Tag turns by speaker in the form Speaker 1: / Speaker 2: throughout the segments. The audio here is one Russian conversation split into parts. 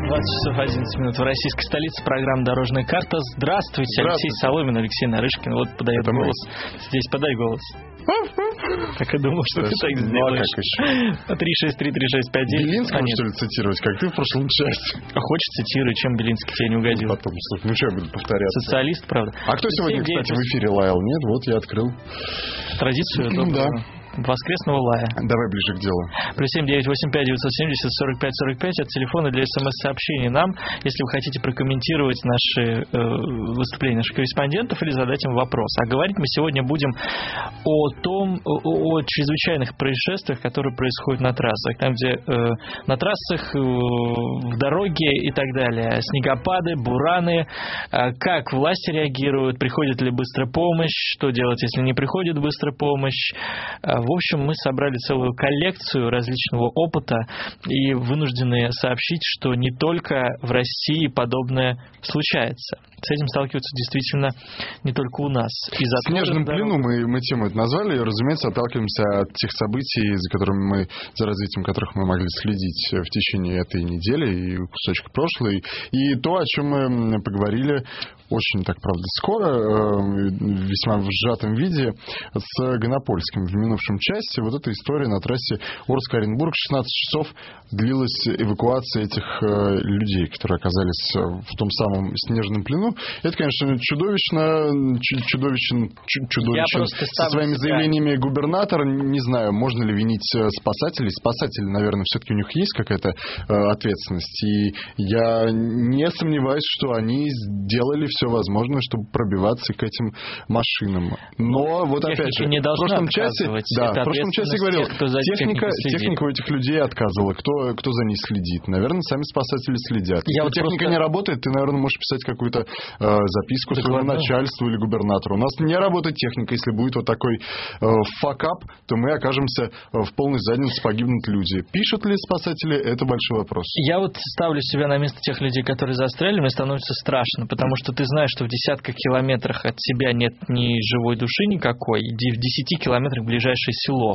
Speaker 1: 20 часов 11 минут в российской столице. Программа «Дорожная карта». Здравствуйте, Алексей Соломин, Алексей Нарышкин. Вот подает голос. Здесь подай голос. Так и думал, что ты так сделаешь. 3633659.
Speaker 2: Белинского, что ли, цитировать, как ты в прошлом части?
Speaker 1: Хочешь, цитируй, чем Белинский тебе не угодил.
Speaker 2: Потом, ну что я буду повторяться?
Speaker 1: Социалист, правда.
Speaker 2: А кто сегодня, кстати, в эфире лаял? Нет, вот я открыл.
Speaker 1: Традицию доброго.
Speaker 2: Да.
Speaker 1: Воскресного лая.
Speaker 2: Давай ближе к делу.
Speaker 1: Плюс 7-985-970-45-45. Это телефоны для смс-сообщений нам, если вы хотите прокомментировать наши выступления наших корреспондентов или задать им вопрос. А говорить мы сегодня будем о чрезвычайных происшествиях, которые происходят на трассах. Там, где на трассах, в дороге и так далее. Снегопады, бураны. Как власти реагируют, приходит ли быстрая помощь, что делать, если не приходит быстрая помощь. В общем, мы собрали целую коллекцию различного опыта и вынуждены сообщить, что не только в России подобное случается. С этим сталкиваются действительно не только у нас.
Speaker 2: В снежном плену мы тему это назвали, и, разумеется, отталкиваемся от тех событий, за развитием которых мы могли следить в течение этой недели и кусочек прошлой. И то, о чем мы поговорили очень, так правда, скоро, весьма в сжатом виде, с Гонопольским в минувшем часе. Вот эта история на трассе Орск-Оренбург. 16 часов длилась эвакуация этих людей, которые оказались в том самом снежном плену. Это, конечно, чудовищен со своими заявлениями губернатор. Не знаю, можно ли винить спасателей. Спасатели, наверное, все-таки у них есть какая-то ответственность. И я не сомневаюсь, что они сделали все возможное, чтобы пробиваться к этим машинам. Но вот опять же, в прошлом часе я говорил, техника у этих людей отказывала. Кто за ней следит? Наверное, сами спасатели следят. Если техника не работает, ты, наверное, можешь писать какую-то записку своему начальству или губернатору. У нас не работает техника. Если будет вот такой факап, то мы окажемся в полной заднице, погибнут люди. Пишут ли спасатели? Это большой вопрос.
Speaker 1: Я вот ставлю себя на место тех людей, которые застряли, мне становится страшно, потому что ты знаешь, что в десятках километрах от тебя нет ни живой души никакой, в 10 километрах ближайшее село.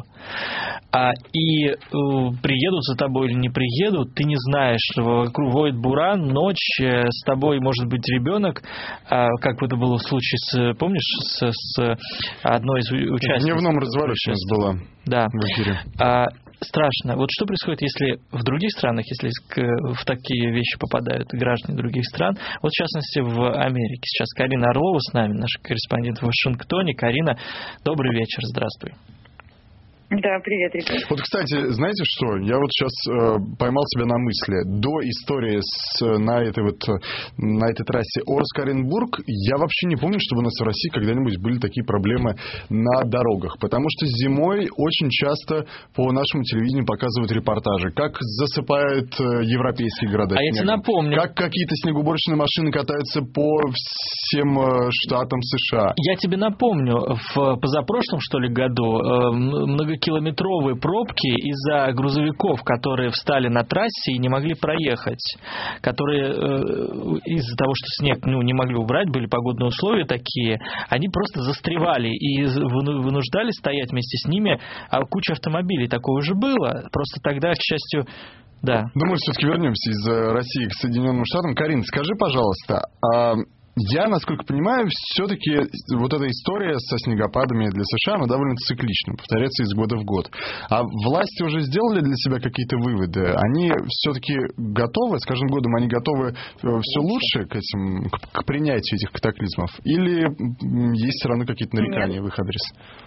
Speaker 1: И приедут за тобой или не приедут, ты не знаешь, вокруг воет буран, ночь, с тобой может быть ребенок, как это было в случае помнишь, с одной из участниц.
Speaker 2: В дневном развороте у нас была в эфире.
Speaker 1: Страшно. Вот что происходит, если в других странах, если в такие вещи попадают граждане других стран, вот в частности в Америке. Сейчас Карина Орлова с нами, наш корреспондент в Вашингтоне. Карина, добрый вечер, здравствуй.
Speaker 3: Да, привет, ребят.
Speaker 2: Вот, кстати, знаете что? Я вот сейчас поймал себя на мысли. До истории на этой трассе Орск-Оренбург я вообще не помню, чтобы у нас в России когда-нибудь были такие проблемы на дорогах. Потому что зимой очень часто по нашему телевидению показывают репортажи, как засыпают европейские города снегом.
Speaker 1: Я тебе напомню.
Speaker 2: Как какие-то снегоуборочные машины катаются по всем штатам США.
Speaker 1: Я тебе напомню, в позапрошлом, что ли, году многокилометровые пробки из-за грузовиков, которые встали на трассе и не могли проехать, которые из-за того, что снег не могли убрать, были погодные условия такие, они просто застревали и вынуждали стоять вместе с ними куча автомобилей. Такое уже было. Просто тогда, к счастью, да.
Speaker 2: Мы все-таки вернемся из России к Соединенным Штатам. Карин, скажи, пожалуйста, я, насколько понимаю, все-таки вот эта история со снегопадами для США, она довольно циклична, повторяется из года в год. А власти уже сделали для себя какие-то выводы? Они все-таки готовы, с каждым годом они готовы все лучше к принятию этих катаклизмов? Или есть все равно какие-то нарекания в их адрес?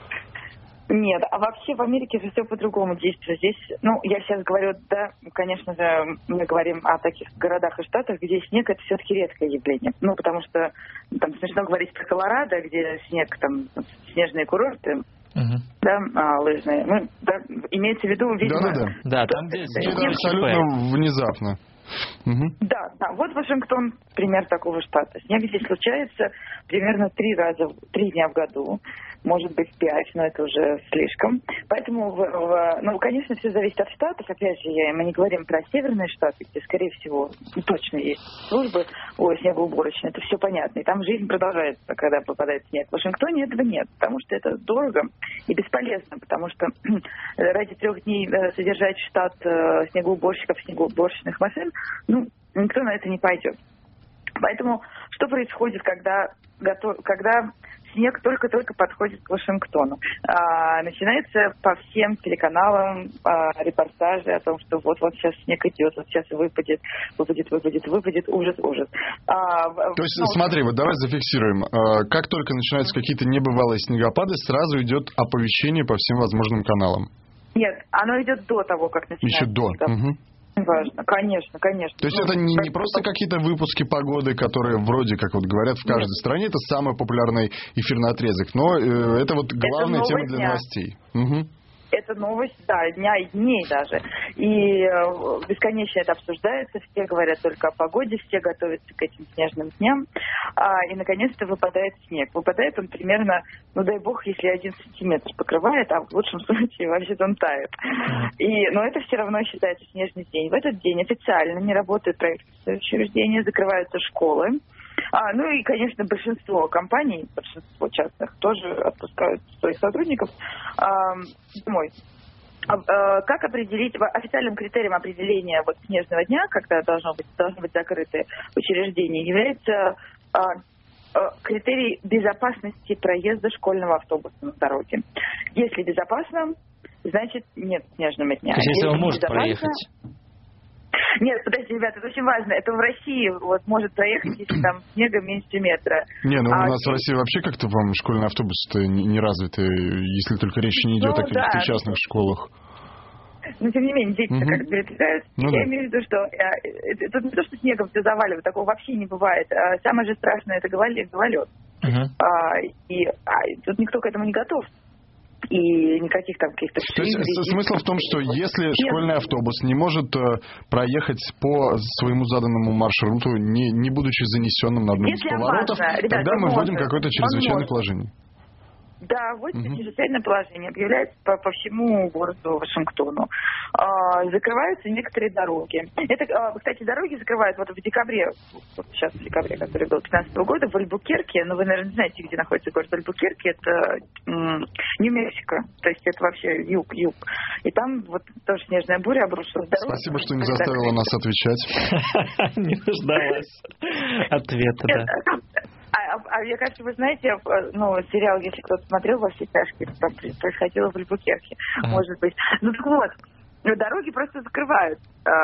Speaker 3: Нет, а вообще в Америке же все по-другому действует. Здесь, я сейчас говорю, да, конечно же, мы говорим о таких городах и штатах, где снег — это все-таки редкое явление. Потому что там смешно говорить про Колорадо, где снег, там, снежные курорты, лыжные. Имеется в виду, видимо...
Speaker 1: Да, там где
Speaker 2: абсолютно внезапно.
Speaker 3: Да, вот Вашингтон, пример такого штата. Снег здесь случается примерно 3 дня в году, может быть 5, но это уже слишком. Поэтому, конечно, все зависит от штатов. Опять же, мы не говорим про северные штаты, где, скорее всего, точно есть службы снегоуборочные, это все понятно. И там жизнь продолжается, когда попадает снег. В Вашингтоне этого нет, потому что это дорого и бесполезно, потому что ради 3 дней содержать штат снегоуборщиков, снегоуборочных машин, никто на это не пойдет. Поэтому что происходит, когда снег только-только подходит к Вашингтону? Начинается по всем телеканалам репортажи о том, что вот сейчас снег идет, вот сейчас выпадет, ужас.
Speaker 2: То есть, смотри, вот давай зафиксируем. Как только начинаются какие-то небывалые снегопады, сразу идет оповещение по всем возможным каналам.
Speaker 3: Нет, оно идет до того, как начинается.
Speaker 2: Еще до.
Speaker 3: Важно, конечно.
Speaker 2: То есть это не просто какие-то выпуски погоды, которые вроде как вот говорят в каждой стране, это самый популярный эфирный отрезок, но это вот главная тема для новостей.
Speaker 3: Это новость, да, дня и дней даже. И бесконечно это обсуждается, все говорят только о погоде, все готовятся к этим снежным дням. И, наконец-то, выпадает снег. Выпадает он примерно, дай бог, если 1 сантиметр покрывает, а в лучшем случае вообще-то он тает. Но это все равно считается снежный день. В этот день официально не работают правительственные учреждения, закрываются школы. И, конечно, большинство компаний, большинство частных тоже отпускают своих сотрудников домой. Как определить, официальным критерием определения снежного дня, когда должны быть закрыты учреждения, является критерий безопасности проезда школьного автобуса на дороге. Если безопасно, значит нет снежного дня.
Speaker 1: То есть если он может проехать?
Speaker 3: Нет, подождите, ребята, это очень важно. Это в России может проехать, если там снега меньше метра.
Speaker 2: У нас в России вообще как-то, по-моему, школьные автобусы-то не развиты, если только речь не идет о каких-то частных школах.
Speaker 3: Но, тем не менее, дети-то как передвигаются. Я имею в виду, что это не то, что снегом все заваливает, такого вообще не бывает. Самое же страшное — это гололед. Тут никто к этому не готов. И никаких там каких-то...
Speaker 2: То есть смысл в том, что если школьный автобус не может проехать по своему заданному маршруту, не будучи занесенным на одном из поворотов, тогда мы вводим какое-то чрезвычайное положение.
Speaker 3: Да, вот чрезвычайное положение объявляется по всему городу Вашингтону. Закрываются некоторые дороги. Это, кстати, дороги закрывают в декабре, сейчас в декабре, который был 2015 года, в Альбукерке. Вы, наверное, знаете, где находится город Альбукерке. Это Нью-Мексико. То есть это вообще юг. И там тоже снежная буря обрушилась.
Speaker 2: Спасибо, что не заставила нас отвечать.
Speaker 1: Не дождалась ответа, да.
Speaker 3: Мне кажется, вы знаете, сериал, если кто-то смотрел «Во все тяжкие», там происходило в Альбукерке, может быть. Дороги просто закрывают,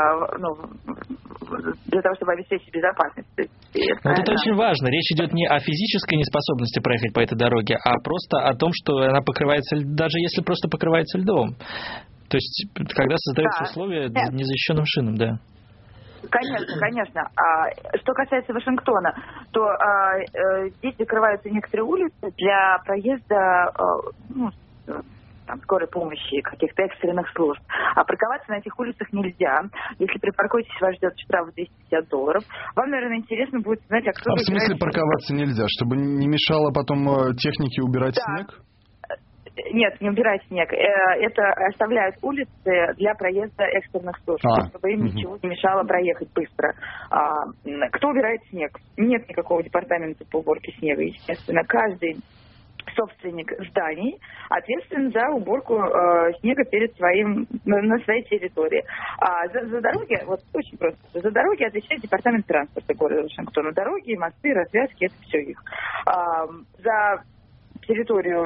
Speaker 3: для того, чтобы обеспечить безопасность.
Speaker 1: Это очень важно. Речь идет не о физической неспособности проехать по этой дороге, а просто о том, что она покрывается, даже если просто покрывается льдом. То есть, когда создаются условия незащищенным шинам, да.
Speaker 3: Конечно. Что касается Вашингтона, то здесь закрываются некоторые улицы для проезда скорой помощи, каких-то экстренных служб. А парковаться на этих улицах нельзя. Если припаркуетесь, вас ждет штраф $250. Вам, наверное, интересно будет знать, кто...
Speaker 2: в смысле парковаться нельзя? Чтобы не мешало потом технике убирать снег?
Speaker 3: Нет, не убирать снег. Это оставляют улицы для проезда экстренных служб, чтобы им ничего не мешало проехать быстро. Кто убирает снег? Нет никакого департамента по уборке снега, естественно. Каждый собственник зданий ответственен за уборку снега на своей территории. За дороги, очень просто, за дороги отвечает департамент транспорта города Вашингтона. Дороги, мосты, развязки, это все их. За территорию,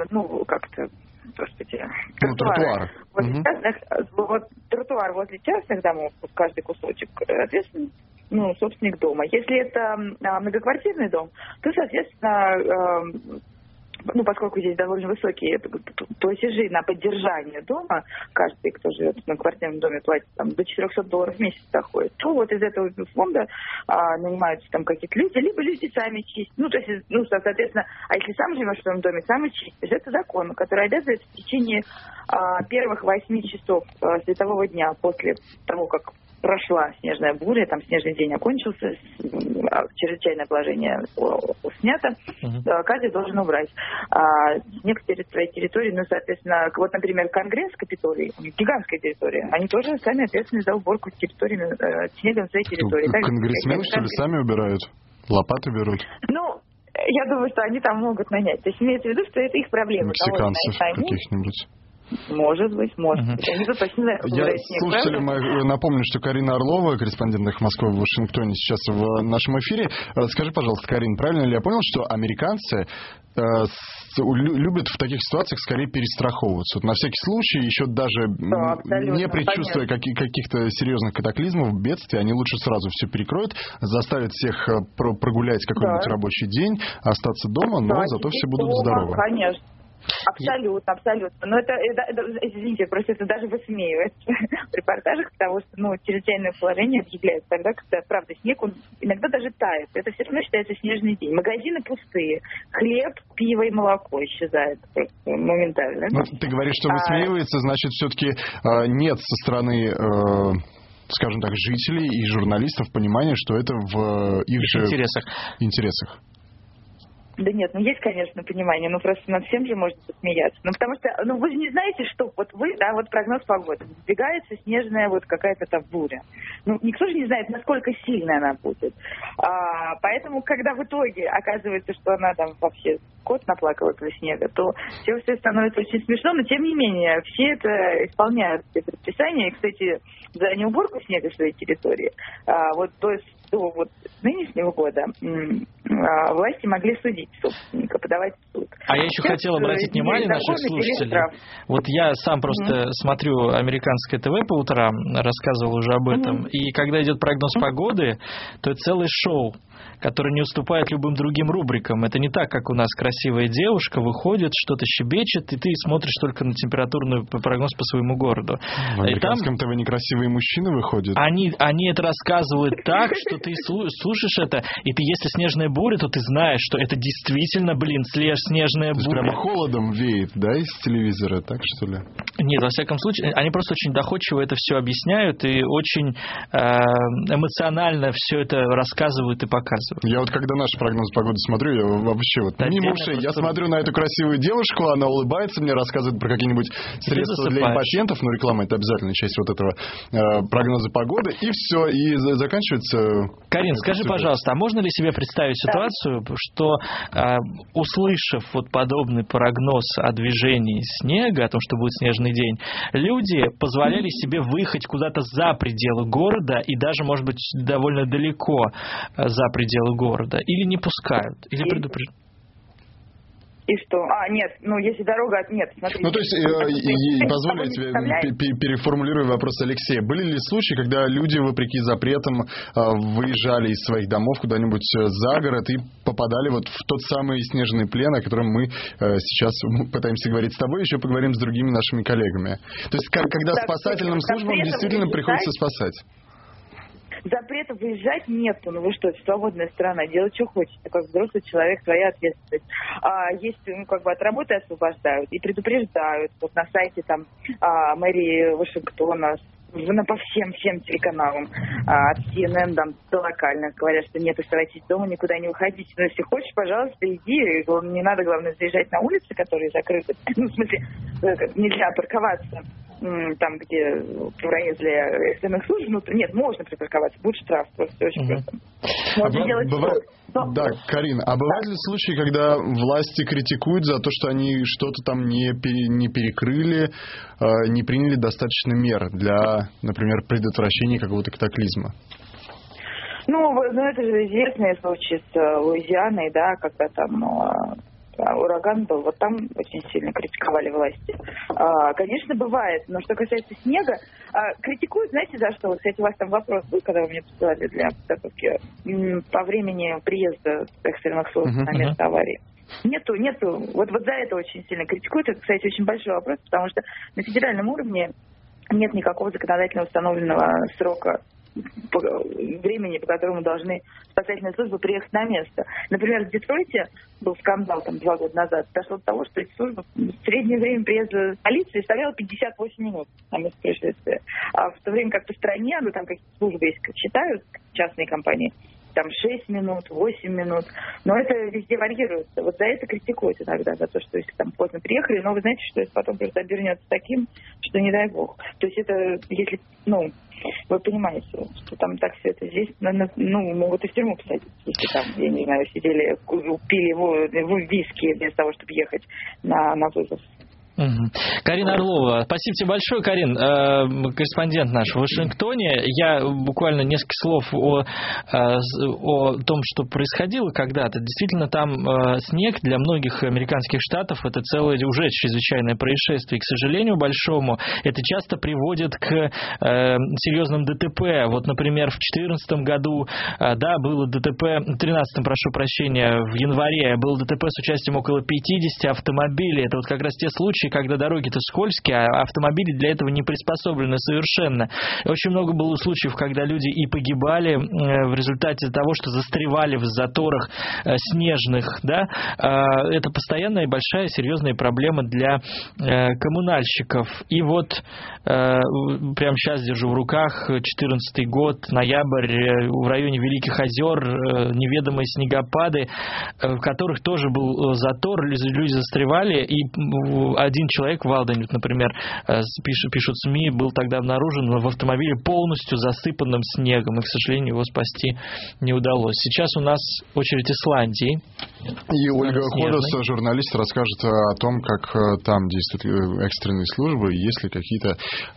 Speaker 2: тротуар.
Speaker 3: Тротуар возле частных домов, каждый кусочек, ответственно, собственник дома. Если это многоквартирный дом, то, соответственно, поскольку здесь довольно высокие платежи на поддержание дома, каждый, кто живет в квартирном доме, платит до $400 в месяц доходит, то из этого фонда нанимаются какие-то люди, либо люди сами чистят. Соответственно, а если сам живешь в своем доме, сам и чистишь, это закон, который обязывает в течение первых 8 часов светового дня после того, как прошла снежная буря, снежный день окончился, чрезвычайное положение снято, каждый должен убрать снег перед своей территорией. Соответственно, например, Конгресс, Капитолий, гигантская территория, они тоже сами ответственны за уборку территории снега на своей территории.
Speaker 2: Конгрессмены, что ли, сами убирают? Лопаты берут?
Speaker 3: Я думаю, что они там могут нанять. То есть имеется в виду, что это их проблема.
Speaker 2: Мексиканцев каких-нибудь.
Speaker 3: Может быть. Я не точно знаю, как
Speaker 2: я слушателям напомню, что Карина Орлова, корреспондент «Эхо Москвы» в Вашингтоне, сейчас в нашем эфире. Скажи, пожалуйста, Карин, правильно ли я понял, что американцы любят в таких ситуациях скорее перестраховываться? Вот на всякий случай, еще даже не предчувствуя каких-то серьезных катаклизмов, бедствий, они лучше сразу все перекроют, заставят всех прогулять какой-нибудь рабочий день, остаться дома, но зато все будут здоровы.
Speaker 3: Конечно. Абсолютно. Но это, извините, просто это даже высмеивается в репортажах, потому что, чрезвычайное положение объявляется тогда, когда, правда, снег, он иногда даже тает. Это все равно считается снежный день. Магазины пустые. Хлеб, пиво и молоко исчезает просто моментально.
Speaker 2: Но ты говоришь, что высмеивается, значит, все-таки нет со стороны... скажем так, жителей и журналистов понимания, что это в их же интересах.
Speaker 3: Да нет, есть, конечно, понимание, но просто над всем же можно посмеяться. Потому что, вы же не знаете, что прогноз погоды. Сдвигается снежная какая-то там буря. Никто же не знает, насколько сильная она будет. Поэтому, когда в итоге оказывается, что она там вообще кот наплакал этого снега, то все становится очень смешно, но тем не менее, все это исполняют, все предписания. И, кстати, за неуборку снега в своей территории, до нынешнего года власти могли судить собственника, подавать в суд.
Speaker 1: А я еще хотел обратить внимание наших слушателей. Вот я сам просто смотрю американское ТВ по утрам, рассказывал уже об этом, и когда идет прогноз погоды, то это целое шоу, которое не уступает любым другим рубрикам. Это не так, как у нас красивая девушка выходит, что-то щебечет, и ты смотришь только на температурный прогноз по своему городу.
Speaker 2: В американском ТВ некрасивые мужчины выходят.
Speaker 1: Они это рассказывают так, что ты слушаешь это, и ты, если снежная буря, то ты знаешь, что это действительно, снежная буря.
Speaker 2: Прямо холодом веет, да, из телевизора, так что ли?
Speaker 1: Нет, во всяком случае, они просто очень доходчиво это все объясняют и очень эмоционально все это рассказывают и показывают.
Speaker 2: Я когда наш прогноз погоды смотрю, я вообще мимо ушей. Я смотрю на эту красивую девушку, она улыбается, мне рассказывает про какие-нибудь средства для импотентов, реклама — это обязательная часть этого прогноза погоды, и все, и заканчивается...
Speaker 1: Карин, скажи, пожалуйста, а можно ли себе представить ситуацию, что, услышав подобный прогноз о движении снега, о том, что будет снежный день, люди позволяли себе выехать куда-то за пределы города и даже, может быть, довольно далеко за пределы города, или не пускают, или предупреждают?
Speaker 3: И что? Нет, если дорога... Нет, смотрите.
Speaker 2: То есть, позволь я тебе переформулирую вопрос Алексея. Были ли случаи, когда люди, вопреки запретам, выезжали из своих домов куда-нибудь за город и попадали в тот самый снежный плен, о котором мы сейчас пытаемся говорить с тобой, еще поговорим с другими нашими коллегами? То есть, когда спасательным службам действительно приходится спасать?
Speaker 3: Запрета выезжать нет. Вы что, это свободная страна, делать, что хочешь. Как взрослый человек, твоя ответственность. Есть, от работы освобождают и предупреждают. На сайте мэрии Вашингтона, по всем телеканалам, от CNN до локальных, говорят, что нет, оставайтесь дома, никуда не выходите. Но если хочешь, пожалуйста, иди. Не надо, главное, заезжать на улицы, которые закрыты. В смысле, нельзя парковаться там, где проезд для экстренных служб, нет, можно припарковаться, будет штраф, просто очень просто. Можно делать
Speaker 2: Да, Карин, а бывают ли случаи, когда власти критикуют за то, что они что-то там не перекрыли, не приняли достаточно мер для, например, предотвращения какого-то катаклизма?
Speaker 3: Это же известные случаи с Луизианой, да, когда там ураган был, там очень сильно критиковали власти. Конечно, бывает, но что касается снега, критикуют, знаете, за что? Кстати, у вас там вопрос был, когда вы мне посылали для подготовки по времени приезда экстренных служб на место аварии. Нету. Вот за это очень сильно критикуют. Это, кстати, очень большой вопрос, потому что на федеральном уровне нет никакого законодательно установленного срока времени, по которому должны спасательные службы приехать на место. Например, в Детройте был скандал 2 года назад. Дошло до того, что эти службы, среднее время приезда полиции составляло 58 минут на место происшествия. А в то время как по стране, там какие-то службы есть, как считают частные компании, 6 минут, 8 минут. Но это везде варьируется. За это критикуют иногда, за то, что если поздно приехали, но вы знаете, что это потом просто обернется таким, что не дай бог. То есть это, если, вы понимаете, что там так все это здесь, могут и в тюрьму посадить, если там, я не знаю, сидели, пили виски вместо того, чтобы ехать на вызов.
Speaker 1: Карина Орлова. Спасибо тебе большое, Карин. Корреспондент наш в Вашингтоне. Я буквально несколько слов о том, что происходило когда-то. Действительно, там снег для многих американских штатов — это целое уже чрезвычайное происшествие. И, к сожалению, большому, это часто приводит к серьезным ДТП. Вот, например, в 2014 году, было ДТП, в 2013, прошу прощения, в январе было ДТП с участием около 50 автомобилей. Это вот как раз те случаи, когда дороги-то скользкие, а автомобили для этого не приспособлены совершенно. Очень много было случаев, когда люди и погибали в результате того, что застревали в заторах снежных. Да? Это постоянная и большая серьезная проблема для коммунальщиков. И вот прямо сейчас держу в руках 2014 год, ноябрь, в районе Великих озер, неведомые снегопады, в которых тоже был затор, люди застревали, и один человек в Алдене, например, пишут СМИ, был тогда обнаружен в автомобиле полностью засыпанным снегом, и, к сожалению, его спасти не удалось. Сейчас у нас очередь Исландии.
Speaker 2: И Ольга Ходос, журналист, расскажет о том, как там действуют экстренные службы, есть ли какие-то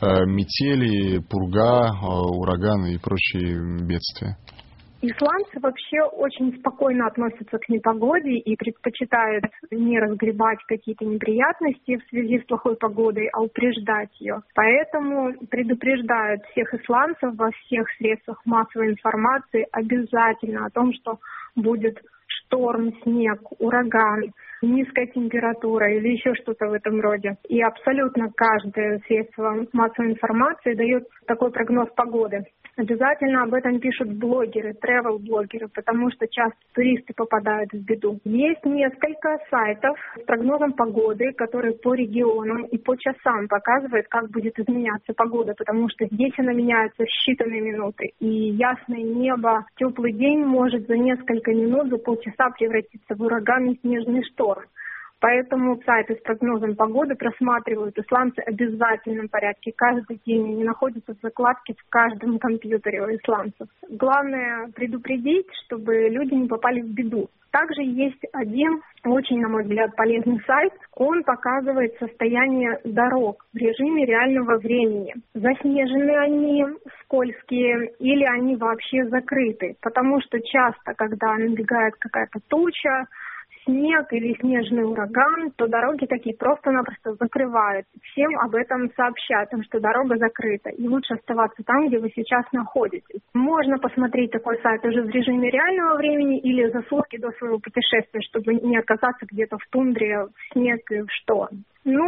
Speaker 2: метели, пурга, ураганы и прочие бедствия.
Speaker 4: Исландцы вообще очень спокойно относятся к непогоде и предпочитают не разгребать какие-то неприятности в связи с плохой погодой, а упреждать ее. Поэтому предупреждают всех исландцев во всех средствах массовой информации обязательно о том, что будет шторм, снег, ураган, низкая температура или еще что-то в этом роде. И абсолютно каждое средство массовой информации дает такой прогноз погоды. Обязательно об этом пишут блогеры, travel-блогеры, потому что часто туристы попадают в беду. Есть несколько сайтов с прогнозом погоды, которые по регионам и по часам показывают, как будет изменяться погода, потому что здесь она меняется в считанные минуты. И ясное небо, теплый день может за несколько минут, за полчаса превратиться в ураган и снежный шторм. Поэтому сайты с прогнозом погоды просматривают исландцы в обязательном порядке. Каждый день они находятся в закладке в каждом компьютере у исландцев. Главное предупредить, чтобы люди не попали в беду. Также есть один очень, на мой взгляд, полезный сайт. Он показывает состояние дорог в режиме реального времени. Заснежены они, скользкие, или они вообще закрыты. Потому что часто, когда набегает какая-то туча, снег или снежный ураган, то дороги такие просто-напросто закрывают. Всем об этом сообщают, что дорога закрыта, и лучше оставаться там, где вы сейчас находитесь. Можно посмотреть такой сайт уже в режиме реального времени или за сутки до своего путешествия, чтобы не оказаться где-то в тундре, в снег и в шторм.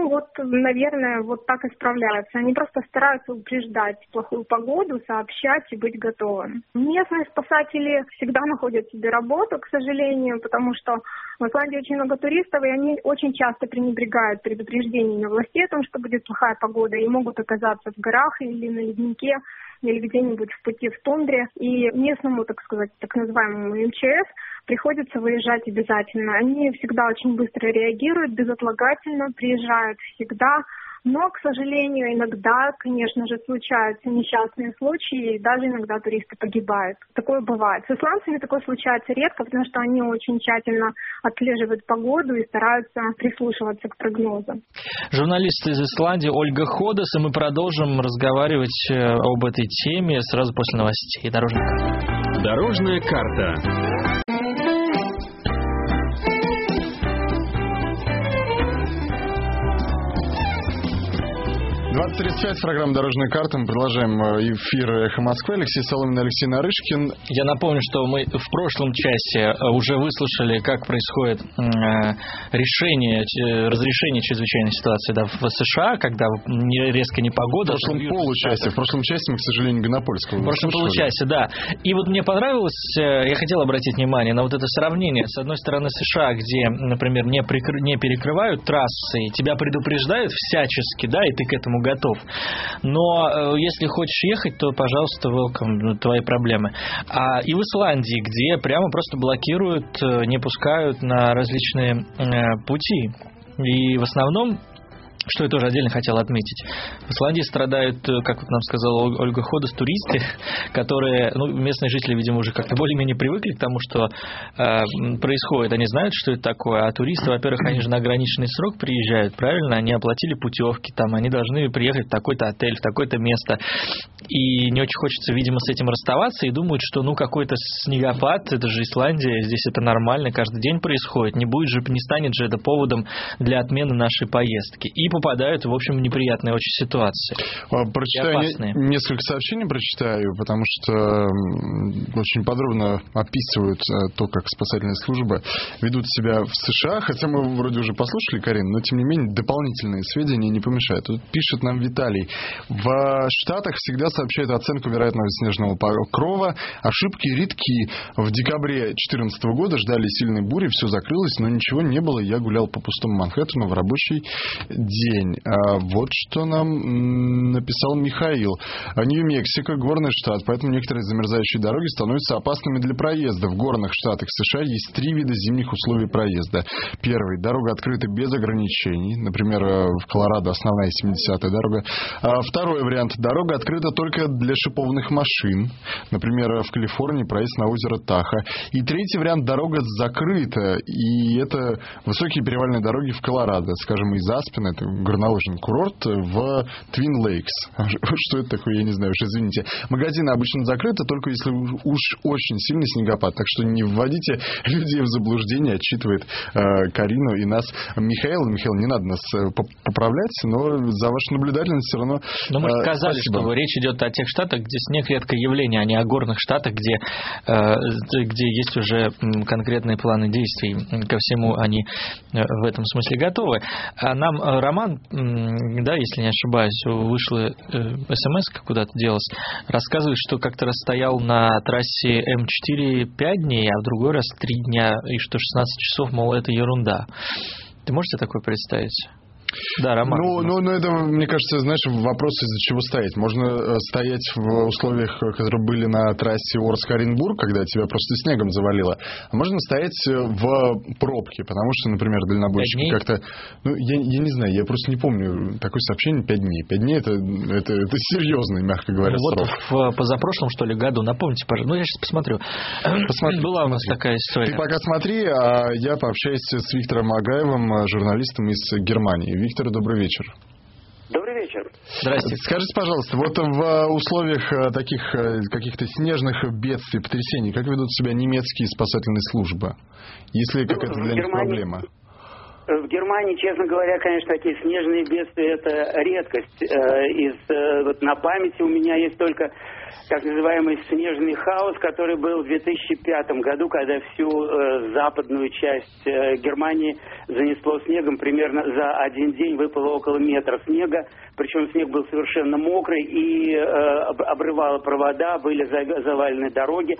Speaker 4: Наверное, вот так и справляются. Они просто стараются упреждать плохую погоду, сообщать и быть готовым. Местные спасатели всегда находят себе работу, к сожалению, потому что в Исландии очень много туристов, и они очень часто пренебрегают предупреждениями властей о том, что будет плохая погода, и могут оказаться в горах или на леднике, или где-нибудь в пути в тундре. И местному, так сказать, так называемому МЧС приходится выезжать обязательно. Они всегда очень быстро реагируют, безотлагательно, приезжают всегда. Но, к сожалению, иногда, конечно же, случаются несчастные случаи, и даже иногда туристы погибают. Такое бывает. С исландцами такое случается редко, потому что они очень тщательно отслеживают погоду и стараются прислушиваться к прогнозам.
Speaker 1: Журналист из Исландии Ольга Ходос, и мы продолжим разговаривать об этой теме сразу после новостей.
Speaker 5: Дорожная карта.
Speaker 2: 20:35, программа «Дорожная карта». Мы продолжаем эфир «Эхо Москвы». Алексей Соломин, Алексей Нарышкин.
Speaker 1: Я напомню, что мы в прошлом часе уже выслушали, как происходит разрешение чрезвычайной ситуации в США, когда резко непогода.
Speaker 2: В прошлом части мы, к сожалению, Гонопольского
Speaker 1: в прошлом получасе, да. И вот мне понравилось, я хотел обратить внимание на вот это сравнение. С одной стороны, США, где, например, не перекрывают трассы, тебя предупреждают всячески, да, и ты к этому готов. Но если хочешь ехать, то, пожалуйста, welcome, твои проблемы. И в Исландии, где прямо просто блокируют, не пускают на различные пути. И в основном что я тоже отдельно хотел отметить. В Исландии страдают, как вот нам сказала Ольга Ходос, туристы, которые, местные жители, видимо, уже как-то более-менее привыкли к тому, что происходит. Они знают, что это такое. А туристы, во-первых, они же на ограниченный срок приезжают, правильно? Они оплатили путевки, там, они должны приехать в такой-то отель, в такое-то место. И не очень хочется, видимо, с этим расставаться. И думают, что, какой-то снегопад, это же Исландия, здесь это нормально, каждый день происходит. Не станет же это поводом для отмены нашей поездки. И попадают, в общем, в неприятные очень ситуации.
Speaker 2: Несколько сообщений прочитаю, потому что очень подробно описывают то, как спасательные службы ведут себя в США, хотя мы вроде уже послушали, Карин, но тем не менее дополнительные сведения не помешают. Тут пишет нам Виталий. В Штатах всегда сообщают оценку вероятного снежного покрова. Ошибки редки. В декабре 2014 года ждали сильной бури, все закрылось, но ничего не было. Я гулял по пустому Манхэттену в рабочий день. Вот что нам написал Михаил. Нью-Мексико, горный штат, поэтому некоторые замерзающие дороги становятся опасными для проезда. В горных штатах США есть 3 вида зимних условий проезда. Первый. Дорога открыта без ограничений. Например, в Колорадо основная 70-я дорога. Второй вариант. Дорога открыта только для шипованных машин. Например, в Калифорнии проезд на озеро Тахо. И третий вариант. Дорога закрыта. И это высокие перевальные дороги в Колорадо. Скажем, из Аспена, это горнолыжный курорт, в Твин Лейкс. Что это такое, я не знаю, уж извините. Магазины обычно закрыты, только если уж очень сильный снегопад. Так что не вводите людей в заблуждение, отчитывает Карину и нас Михаил. Михаил, не надо нас поправлять, но за вашу наблюдательность все равно
Speaker 1: Но мы сказали, спасибо. Что речь идет о тех штатах, где снег редкое явление, а не о горных штатах, где есть уже конкретные планы действий. Ко всему они в этом смысле готовы. А нам Роман, да, если не ошибаюсь, вышла смс-ка, куда-то делась, рассказывает, что как-то раз стоял на трассе М4 5 дней, а в другой раз 3 дня, и что 16 часов, мол, это ерунда. Ты можешь себе такое представить? Да, Роман.
Speaker 2: Это, мне кажется, знаешь, вопрос, из-за чего стоять. Можно стоять в условиях, которые были на трассе Орск-Оренбург, когда тебя просто снегом завалило. А можно стоять в пробке, потому что, например, дальнобойщики как-то... Я не знаю, я просто не помню такое сообщение 5 дней. 5 дней это серьезный, мягко говоря, срок.
Speaker 1: В позапрошлом, что ли, году, напомните, пожалуйста. Я сейчас посмотрю. Была у нас такая история.
Speaker 2: Ты пока смотри, а я пообщаюсь с Виктором Агаевым, журналистом из Германии. Виктор, добрый вечер.
Speaker 6: Добрый вечер.
Speaker 2: Здравствуйте. Скажите, пожалуйста, вот в условиях таких каких-то снежных бедствий, потрясений, как ведут себя немецкие спасательные службы? Есть ли какая-то для них проблема?
Speaker 6: В Германии, честно говоря, конечно, такие снежные бедствия – это редкость. На памяти у меня есть только так называемый снежный хаос, который был в 2005 году, когда всю западную часть Германии занесло снегом. Примерно за один день выпало около метра снега, причем снег был совершенно мокрый и обрывало провода, были завалены дороги.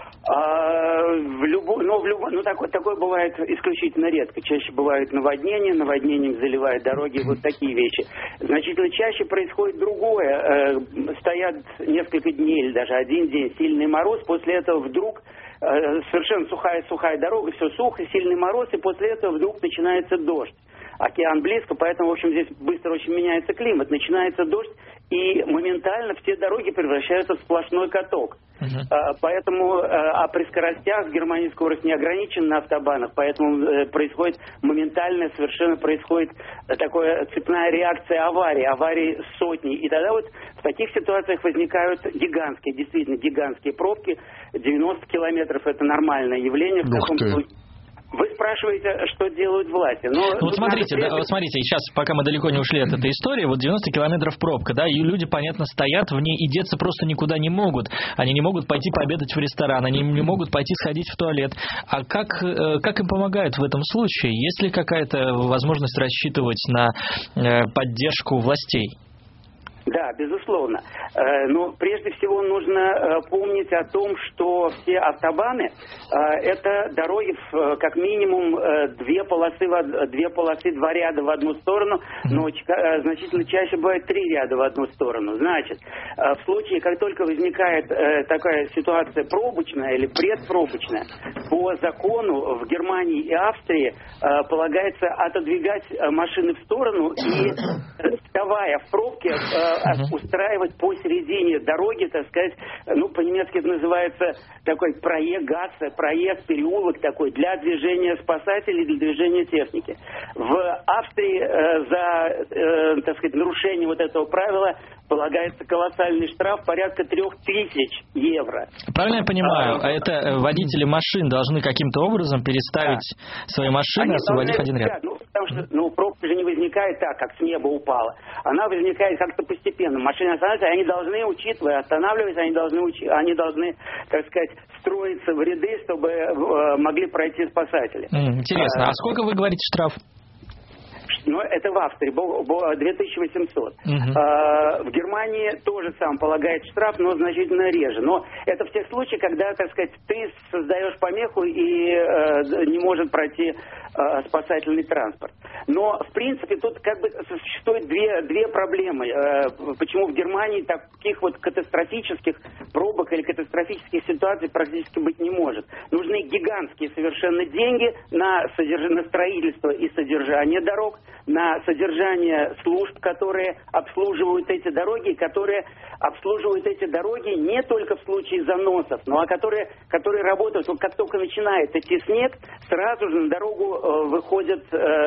Speaker 6: Такое бывает исключительно редко. Чаще бывают наводнения, наводнением заливают дороги, вот такие вещи. Значительно чаще происходит другое. Стоят несколько дней или даже один день сильный мороз, после этого вдруг совершенно сухая дорога, все сухо, сильный мороз, и после этого вдруг начинается дождь. Океан близко, поэтому, в общем, здесь быстро очень меняется климат. Начинается дождь, и моментально все дороги превращаются в сплошной каток. Поэтому, при скоростях в Германии скорость не ограничена на автобанах, поэтому происходит моментально, совершенно происходит такая цепная реакция аварий сотни. И тогда вот в таких ситуациях возникают действительно гигантские пробки. 90 километров – это нормальное явление в таком случае. Вы спрашиваете, что делают власти.
Speaker 1: Смотрите, сейчас, пока мы далеко не ушли от этой истории, 90 километров пробка, да, и люди, понятно, стоят в ней и деться просто никуда не могут. Они не могут пойти пообедать в ресторан, они не могут пойти сходить в туалет. А как им помогают в этом случае? Есть ли какая-то возможность рассчитывать на поддержку властей?
Speaker 6: Да, безусловно. Но прежде всего нужно помнить о том, что все автобаны это дороги как минимум два ряда в одну сторону, но значительно чаще бывает 3 ряда в одну сторону. Значит, в случае, как только возникает такая ситуация пробочная или предпробочная, по закону в Германии и Австрии полагается отодвигать машины в сторону и, вставая в пробке, устраивать посередине дороги, так сказать, по-немецки это называется такой проезд, переулок такой для движения спасателей, для движения техники. В Австрии за, так сказать, нарушение вот этого правила полагается колоссальный штраф порядка 3000 евро.
Speaker 1: Правильно я понимаю, это водители машин должны каким-то образом переставить свои машины, освободив один ряд?
Speaker 6: Потому что пробка же не возникает так, как с неба упала. Она возникает как-то постепенно. Машины останавливаются, они должны учитывать, останавливаться, они должны, так сказать, строиться в ряды, чтобы могли пройти спасатели.
Speaker 1: Интересно. А сколько вы говорите штраф?
Speaker 6: Но это в Австрии, 2800. В Германии тоже сам полагает штраф, но значительно реже. Но это в тех случаях, когда, так сказать, ты создаешь помеху и не может пройти спасательный транспорт. Но, в принципе, тут как бы существует две проблемы. Почему в Германии таких вот катастрофических пробок или катастрофических ситуаций практически быть не может. Нужны гигантские совершенно деньги на строительство и содержание дорог, на содержание служб, которые обслуживают эти дороги, не только в случае заносов, но которые работают. Вот как только начинает идти снег, сразу же на дорогу выходит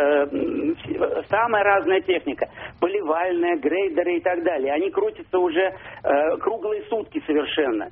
Speaker 6: самая разная техника. Поливальная, грейдеры и так далее. Они крутятся уже круглые сутки совершенно.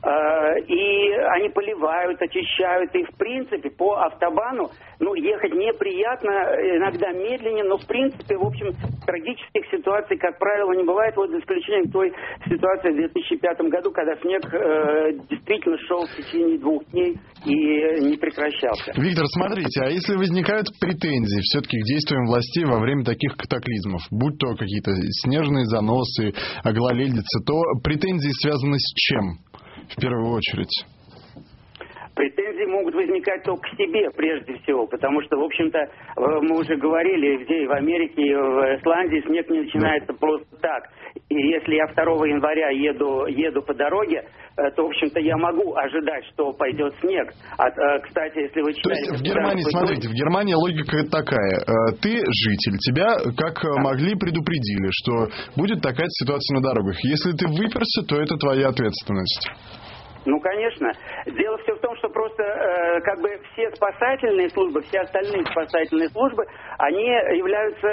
Speaker 6: И они поливают, очищают. И в принципе по автобану ехать неприятно, иногда медленнее, но в принципе, в общем, трагических ситуаций, как правило, не бывает, вот за исключением той ситуации в 2005 году, когда снег действительно шел в течение 2 дней и не прекращался.
Speaker 2: Виктор, смотрите, а если возникают претензии все-таки к действиям властей во время таких катаклизмов, будь то какие-то снежные заносы, гололедицы, то претензии связаны с чем в первую очередь?
Speaker 6: Претензии могут возникать только к себе, прежде всего, потому что, в общем-то, мы уже говорили, где и в Америке, и в Исландии снег не начинается просто так. И если я 2 января еду по дороге, то, в общем-то, я могу ожидать, что пойдет снег. Кстати, если вы читаете...
Speaker 2: То есть в Германии, смотрите, в Германии логика такая. Ты житель, тебя как могли предупредили, что будет такая ситуация на дорогах. Если ты выперся, то это твоя ответственность.
Speaker 6: Ну, конечно. Дело все в том, что просто как бы все спасательные службы, все остальные спасательные службы, они являются,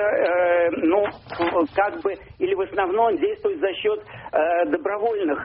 Speaker 6: как бы, или в основном действуют за счет добровольных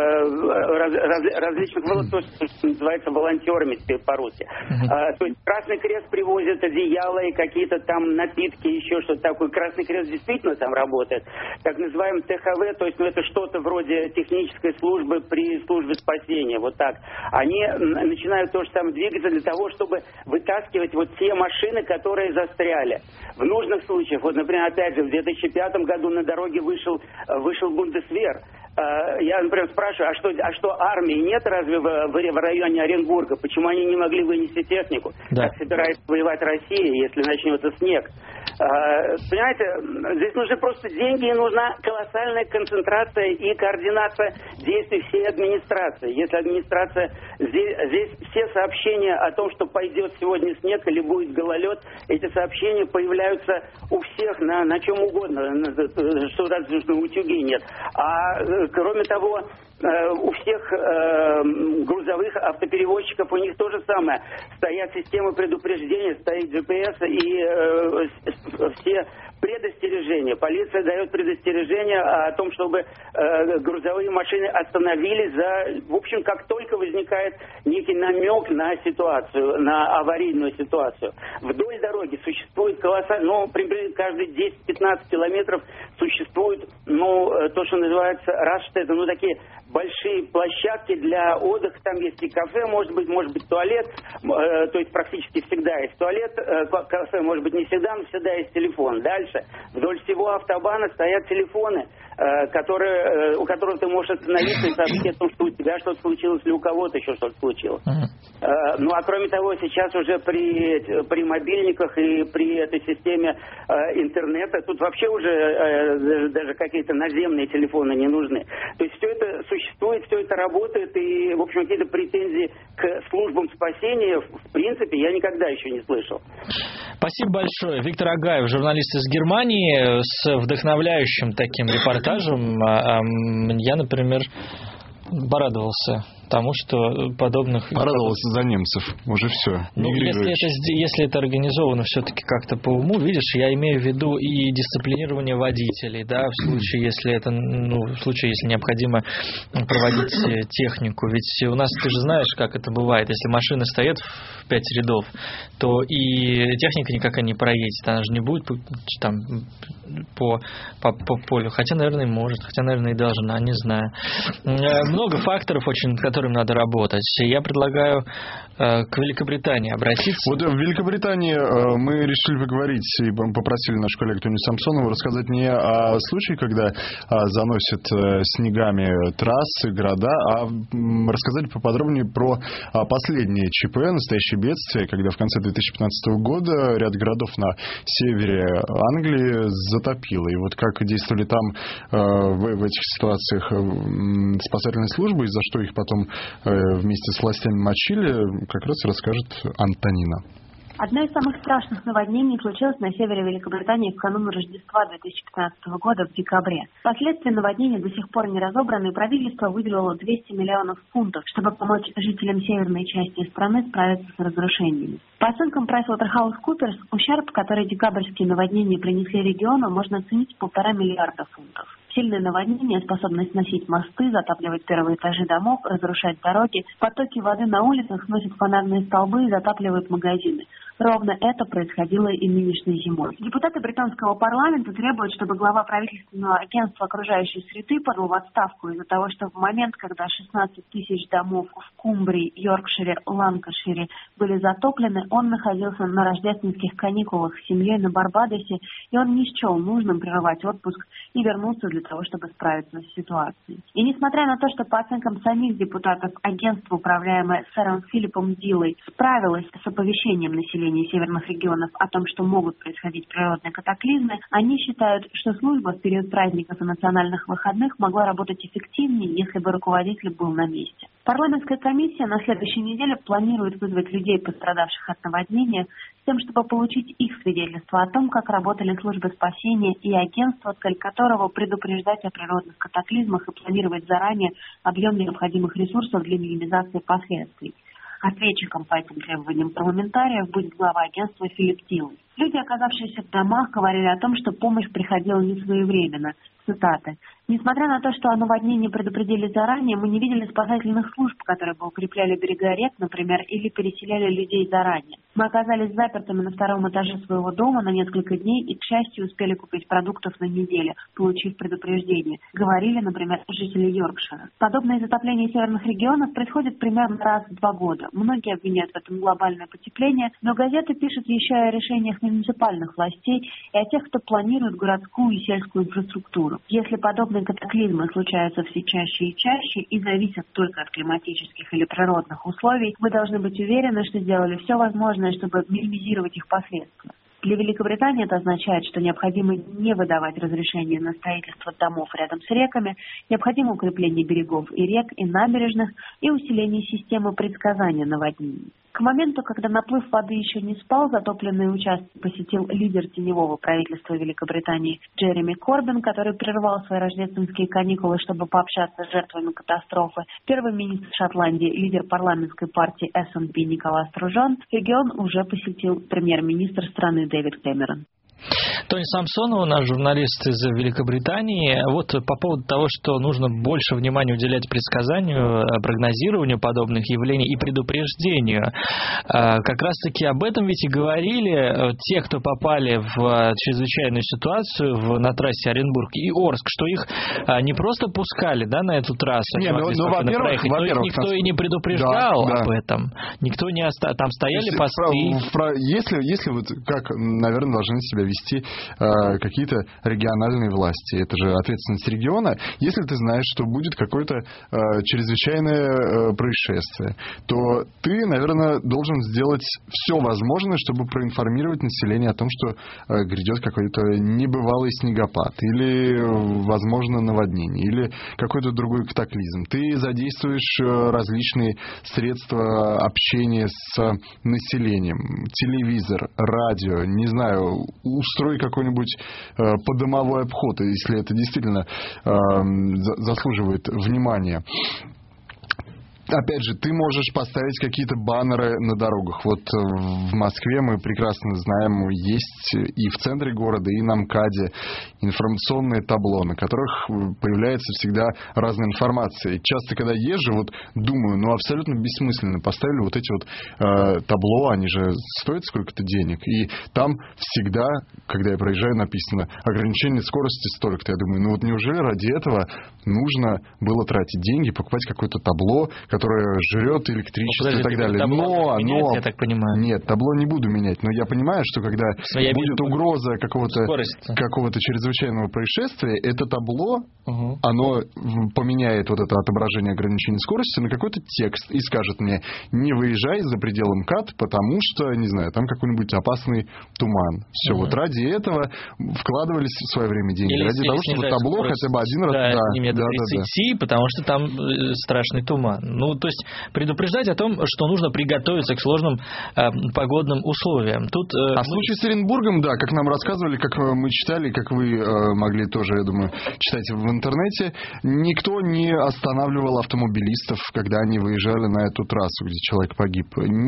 Speaker 6: различных, то, что называется волонтерами по-русски. То есть Красный Крест привозит одеяла и какие-то там напитки, еще что-то такое. Красный Крест действительно там работает. Так называемый ТХВ, то есть это что-то вроде технической службы при службе спасения. Вот так. Они начинают то же самое двигаться для того, чтобы вытаскивать вот те машины, которые застряли. В нужных случаях, вот, например, опять же, в 2005 году на дороге вышел Бундесвер. Я, например, спрашиваю, а что армии нет разве в районе Оренбурга? Почему они не могли вынести технику?
Speaker 1: Да.
Speaker 6: Как собирается воевать Россия, если начнется снег? Понимаете, здесь нужны просто деньги, и нужна колоссальная концентрация и координация действий всей администрации. Если администрация... Здесь все сообщения о том, что пойдет сегодня снег или будет гололед, эти сообщения появляются у всех на чем угодно, что даже на утюге нет. Кроме того, у всех грузовых автоперевозчиков у них то же самое. Стоят системы предупреждения, стоит GPS и все предостережения. Полиция дает предостережение о том, чтобы грузовые машины остановились в общем, как только возникает некий намек на ситуацию, на аварийную ситуацию. Вдоль дороги существует колоссально, примерно каждые 10-15 километров существует, то, что называется Растштедты, такие большие площадки для отдыха, там есть и кафе, может быть туалет, то есть практически всегда есть туалет, кафе может быть не всегда, но всегда есть телефон. Дальше, вдоль всего автобана стоят телефоны, у которого ты можешь остановиться и сообщить, что у тебя что-то случилось или у кого-то еще что-то случилось. Ну, а кроме того, сейчас уже при мобильниках и при этой системе интернета, тут вообще уже даже какие-то наземные телефоны не нужны. То есть все это существует, все это работает, и, в общем, какие-то претензии к службам спасения, в принципе, я никогда еще не слышал.
Speaker 1: Спасибо большое. Виктор Агаев, журналист из Германии, с вдохновляющим таким репортажем. Я, например, порадовался тому, что подобных...
Speaker 2: Порадовался за немцев, уже все.
Speaker 1: Ну, если это организовано все-таки как-то по уму, видишь, я имею в виду и дисциплинирование водителей, да, в случае, если это, в случае, если необходимо проводить технику. Ведь у нас, ты же знаешь, как это бывает, если машина стоит в 5 рядов, то и техника никакая не проедет, она же не будет там по полю, хотя, наверное, может, хотя, наверное, и должна, не знаю. Много факторов очень, которым надо работать. Я предлагаю к Великобритании обратиться.
Speaker 2: Вот в Великобритании мы решили поговорить и попросили нашу коллегу Тоню Самсонову рассказать не о случае, когда заносят снегами трассы, города, а рассказать поподробнее про последнее ЧП, настоящее бедствие, когда в конце 2015 года ряд городов на севере Англии затопило. И вот как действовали там в этих ситуациях спасательные службы, и за что их потом вместе с властями мочили, как раз расскажет Антонина.
Speaker 7: Одно из самых страшных наводнений случилось на севере Великобритании в канун Рождества 2015 года в декабре. Последствия наводнения до сих пор не разобраны, и правительство выделило 200 миллионов фунтов, чтобы помочь жителям северной части страны справиться с разрушениями. По оценкам PricewaterhouseCoopers, ущерб, который декабрьские наводнения принесли региону, можно оценить в 1,5 миллиарда фунтов. Сильное наводнение способно сносить мосты, затапливать первые этажи домов, разрушать дороги. Потоки воды на улицах сносят фонарные столбы и затапливают магазины. Ровно это происходило и нынешней зимой. Депутаты британского парламента требуют, чтобы глава правительственного агентства окружающей среды подал в отставку из-за того, что в момент, когда 16 тысяч домов в Кумбрии, Йоркшире, Ланкашире были затоплены, он находился на рождественских каникулах с семьей на Барбадосе, и он не счел нужным прерывать отпуск и вернуться для того, чтобы справиться с ситуацией. И несмотря на то, что по оценкам самих депутатов агентство, управляемое сэром Филиппом Дилой, справилось с оповещением населения северных регионов о том, что могут происходить природные катаклизмы, они считают, что служба в период праздников и национальных выходных могла работать эффективнее, если бы руководитель был на месте. Парламентская комиссия на следующей неделе планирует вызвать людей, пострадавших от наводнения, с тем, чтобы получить их свидетельство о том, как работали службы спасения и агентства, цель которого предупреждать о природных катаклизмах и планировать заранее объем необходимых ресурсов для минимизации последствий. Ответчиком по этим требованиям парламентариев будет глава агентства Филипп Дилл. Люди, оказавшиеся в домах, говорили о том, что помощь приходила не своевременно. Цитаты. «Несмотря на то, что о наводнении предупредили заранее, мы не видели спасательных служб, которые бы укрепляли берега рек, например, или переселяли людей заранее. Мы оказались запертыми на 2-м этаже своего дома на несколько дней и, к счастью, успели купить продуктов на неделю, получив предупреждение», говорили, например, жители Йоркшира. Подобные затопления северных регионов происходят примерно раз в 2 года. Многие обвиняют в этом глобальное потепление, но газеты пишут еще и о решениях муниципальных властей и о тех, кто планирует городскую и сельскую инфраструктуру. Если подобные катаклизмы случаются все чаще и чаще и зависят только от климатических или природных условий, мы должны быть уверены, что сделали все возможное, чтобы минимизировать их последствия. Для Великобритании это означает, что необходимо не выдавать разрешение на строительство домов рядом с реками, необходимо укрепление берегов и рек, и набережных, и усиление системы предсказания наводнений. К моменту, когда наплыв воды еще не спал, затопленные участки посетил лидер теневого правительства Великобритании Джереми Корбин, который прервал свои рождественские каникулы, чтобы пообщаться с жертвами катастрофы, первый министр Шотландии, лидер парламентской партии SNP Николас Стружон. Регион уже посетил премьер-министр страны Дэвид Кэмерон.
Speaker 1: Тоня Самсонова, наш журналист из Великобритании. Вот по поводу того, что нужно больше внимания уделять предсказанию, прогнозированию подобных явлений и предупреждению. Как раз-таки об этом ведь и говорили те, кто попали в чрезвычайную ситуацию на трассе Оренбург и Орск, что их не просто пускали, да, на эту трассу,
Speaker 2: во-первых,
Speaker 1: никто и не предупреждал об этом. Никто не там стояли посты.
Speaker 2: Если вот как, наверное, должны себя провести какие-то региональные власти. Это же ответственность региона. Если ты знаешь, что будет какое-то чрезвычайное происшествие, то ты, наверное, должен сделать все возможное, чтобы проинформировать население о том, что грядет какой-то небывалый снегопад или, возможно, наводнение или какой-то другой катаклизм. Ты задействуешь различные средства общения с населением. Телевизор, радио, не знаю, устрой какой-нибудь подомовой обход, если это действительно заслуживает внимания. Опять же, ты можешь поставить какие-то баннеры на дорогах. Вот в Москве мы прекрасно знаем, есть и в центре города, и на МКАДе информационные табло, на которых появляется всегда разная информация. И часто, когда езжу, вот думаю, абсолютно бессмысленно поставили вот эти вот табло, они же стоят сколько-то денег. И там всегда, когда я проезжаю, написано ограничение скорости столько-то. Я думаю, неужели ради этого нужно было тратить деньги, покупать какое-то табло, которое жрет электричество и так далее.
Speaker 1: Но я так понимаю.
Speaker 2: Нет, табло не буду менять. Но я понимаю, что когда будет угроза какого-то чрезвычайного происшествия, это табло, оно поменяет вот это отображение ограничения скорости на какой-то текст и скажет мне: не выезжай за пределы МКАД, потому что, не знаю, там какой-нибудь опасный туман. Все, вот ради этого вкладывались в свое время деньги. Ради того, чтобы табло хотя бы один раз...
Speaker 1: Да, потому что там страшный туман. То есть предупреждать о том, что нужно приготовиться к сложным погодным условиям. Тут,
Speaker 2: в случае с Оренбургом, да, как нам рассказывали, как мы читали, как вы могли тоже, я думаю, читать в интернете, никто не останавливал автомобилистов, когда они выезжали на эту трассу, где человек погиб.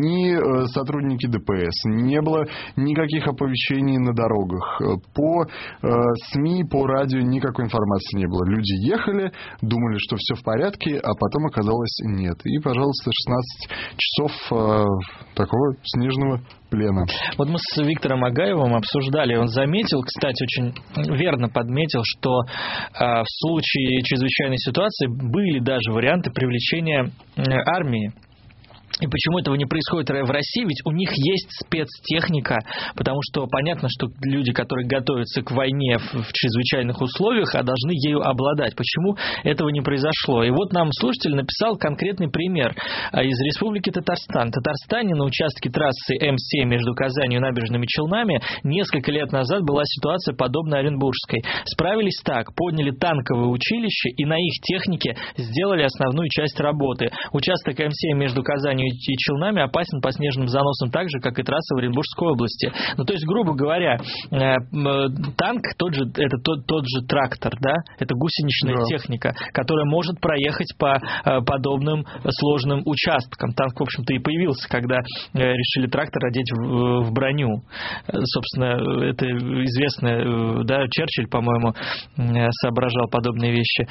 Speaker 2: Ни сотрудники ДПС, не было никаких оповещений на дорогах. По СМИ, по радио никакой информации не было. Люди ехали, думали, что все в порядке, а потом оказалось нет. И, пожалуйста, 16 часов такого снежного плена.
Speaker 1: Вот мы с Виктором Агаевым обсуждали, он заметил, кстати, очень верно подметил, что в случае чрезвычайной ситуации были даже варианты привлечения армии. И почему этого не происходит в России? Ведь у них есть спецтехника, потому что понятно, что люди, которые готовятся к войне в чрезвычайных условиях, должны ею обладать. Почему этого не произошло? И вот нам слушатель написал конкретный пример из Республики Татарстан. В Татарстане на участке трассы М7 между Казанью и Набережными Челнами несколько лет назад была ситуация подобная Оренбургской. Справились так: подняли танковое училище и на их технике сделали основную часть работы. Участок М7 между Казанью и Челнами опасен по снежным заносам так же, как и трасса в Оренбургской области. То есть, грубо говоря, танк тот же трактор, да, это гусеничная техника, которая может проехать по подобным сложным участкам. Танк, в общем-то, и появился, когда решили трактор одеть в броню. Собственно, это известно, да, Черчилль, по-моему, соображал подобные вещи.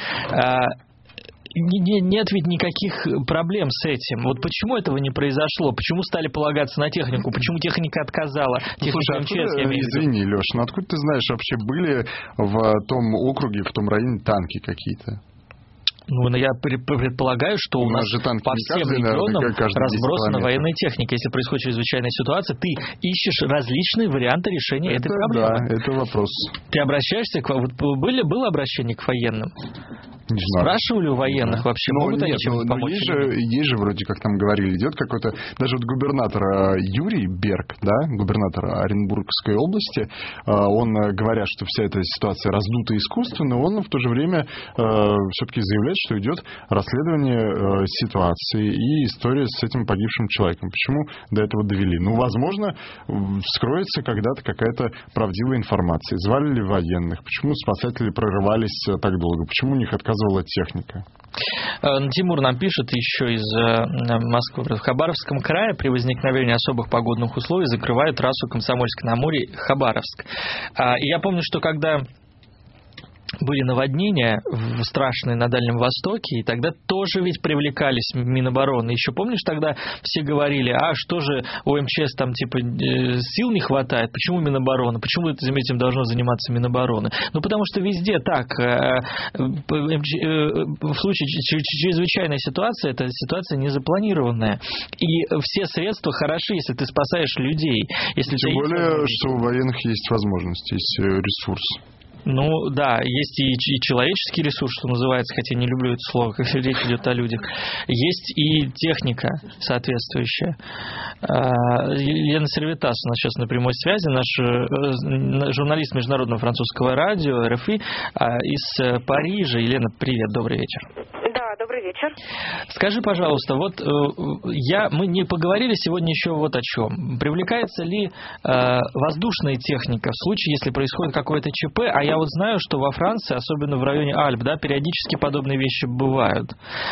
Speaker 1: Нет ведь никаких проблем с этим. Вот почему этого не произошло? Почему стали полагаться на технику? Почему техника отказала?
Speaker 2: Слушай, извини, Леш, откуда ты знаешь, вообще были в том округе, в том районе танки какие-то?
Speaker 1: Я предполагаю, что у нас по всем регионам разбросана военная техника. Если происходит чрезвычайная ситуация, ты ищешь различные варианты решения этой проблемы.
Speaker 2: Да, это вопрос.
Speaker 1: Ты обращаешься было обращение к военным? Спрашивали у военных вообще, могут они чем-то помочь?
Speaker 2: Есть же, вроде как там говорили, идет какой-то, даже вот губернатор Юрий Берг, да, губернатор Оренбургской области, он, говоря, что вся эта ситуация раздута искусственно, он в то же время все-таки заявляет, что идет расследование ситуации и история с этим погибшим человеком. Почему до этого довели? Возможно, вскроется когда-то какая-то правдивая информация. Звали ли военных? Почему спасатели прорывались так долго? Почему у них отказывала техника?
Speaker 1: Тимур нам пишет еще из Москвы. В Хабаровском крае при возникновении особых погодных условий закрывают трассу Комсомольск-на-Амуре-Хабаровск. И я помню, что когда были наводнения страшные на Дальнем Востоке, и тогда тоже ведь привлекались Минобороны. Еще помнишь, тогда все говорили, что же у МЧС там типа сил не хватает, почему Минобороны, почему этим должно заниматься Минобороны? Ну, потому что везде так. В случае чрезвычайной ситуации, это ситуация незапланированная. И все средства хороши, если ты спасаешь людей. Если
Speaker 2: Тем более, что у военных есть возможность, есть ресурс.
Speaker 1: Ну, да, есть и человеческий ресурс, что называется, хотя не люблю это слово, как речь идет о людях. Есть и техника соответствующая. Елена Сервитас у нас сейчас на прямой связи, наш журналист Международного французского радио РФИ из Парижа. Елена, привет, добрый вечер.
Speaker 8: Да, добрый вечер.
Speaker 1: Скажи, пожалуйста, мы не поговорили сегодня еще вот о чем. Привлекается ли воздушная техника в случае, если происходит какое-то ЧП? А я вот знаю, что во Франции, особенно в районе Альп, да, периодически подобные вещи бывают.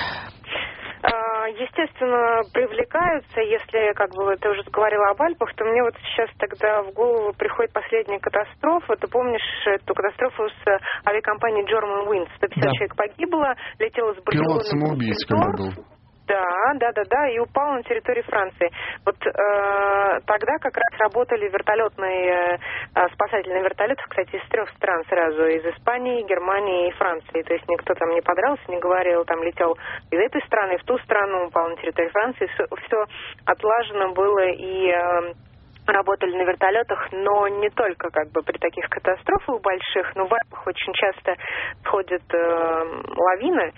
Speaker 8: Естественно, привлекаются. Если, ты уже говорила об Альпах, то мне вот сейчас тогда в голову приходит последняя катастрофа. Ты помнишь эту катастрофу с авиакомпанией Germanwings? 150 человек погибло, летело с Барселоны.
Speaker 2: Пилот самоубийц, когда был.
Speaker 8: Да, и упал на территории Франции. Вот тогда как раз работали спасательные вертолеты, кстати, из 3 стран сразу, из Испании, Германии и Франции. То есть никто там не подрался, не говорил, там летел из этой страны в ту страну, упал на территории Франции. Все отлажено было и работали на вертолетах, но не только при таких катастрофах больших, но в Альпах очень часто сходят лавины,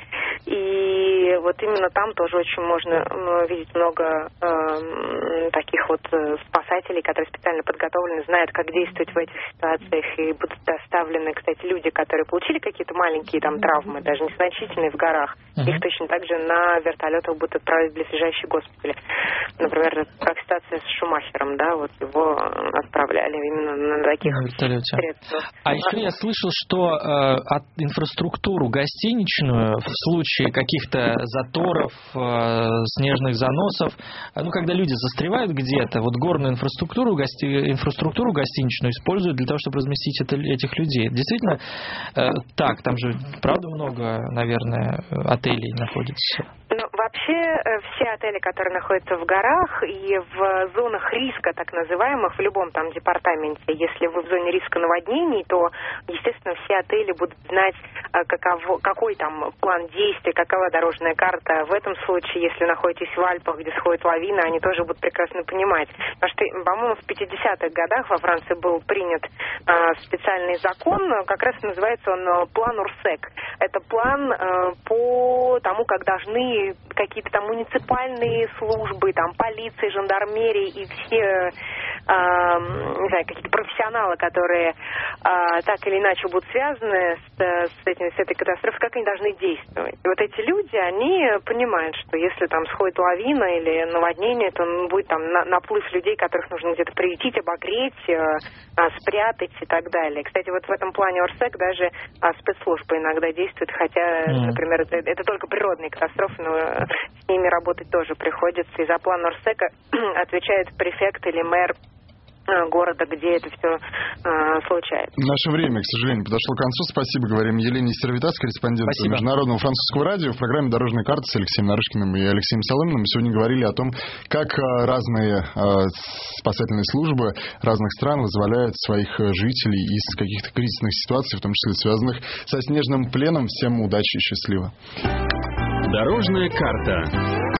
Speaker 8: и вот именно там тоже очень можно видеть много таких вот спасателей, которые специально подготовлены, знают, как действовать в этих ситуациях, и будут доставлены, кстати, люди, которые получили какие-то маленькие там травмы, даже незначительные в горах, их точно так же на вертолетах будут отправить в близлежащие госпитали. Например, как ситуация с Шумахером, да, вот его отправляли именно на таких средствах.
Speaker 1: А еще я слышал, что инфраструктуру гостиничную в случае каких-то заторов, снежных заносов, когда люди застревают где-то, вот горную инфраструктуру гостиничную используют для того, чтобы разместить этих людей. Действительно так, там же, правда, много, наверное, отелей находится.
Speaker 8: Вообще все отели, которые находятся в горах и в зонах риска, так называемых, в любом там департаменте, если вы в зоне риска наводнений, то, естественно, все отели будут знать, какой там план действий, какова дорожная карта. В этом случае, если находитесь в Альпах, где сходит лавина, они тоже будут прекрасно понимать. Потому что, по-моему, в 50-х годах во Франции был принят специальный закон, как раз называется он план УРСЭК. Это план по тому, как должны какие-то там муниципальные службы, там полиция, жандармерия и все, не знаю, какие-то профессионалы, которые так или иначе будут связаны с этой катастрофой, как они должны действовать. И вот эти люди, они понимают, что если там сходит лавина или наводнение, то будет там наплыв людей, которых нужно где-то приютить, обогреть, спрятать и так далее. Кстати, вот в этом плане ОРСЭК даже спецслужбы иногда действуют, хотя, например, это только природные катастрофы, но с ними работать тоже приходится. И за план ОРСЭКа отвечает префект или мэр города, где это все случается.
Speaker 2: Наше время, к сожалению, подошло к концу. Спасибо, говорим Елене Сервитас, корреспонденту Международного французского радио в программе «Дорожная карта» с Алексеем Нарышкиным и Алексеем Соломиным. Мы сегодня говорили о том, как разные спасательные службы разных стран вызволяют своих жителей из каких-то кризисных ситуаций, в том числе связанных со снежным пленом. Всем удачи и счастливо.
Speaker 5: Дорожная карта.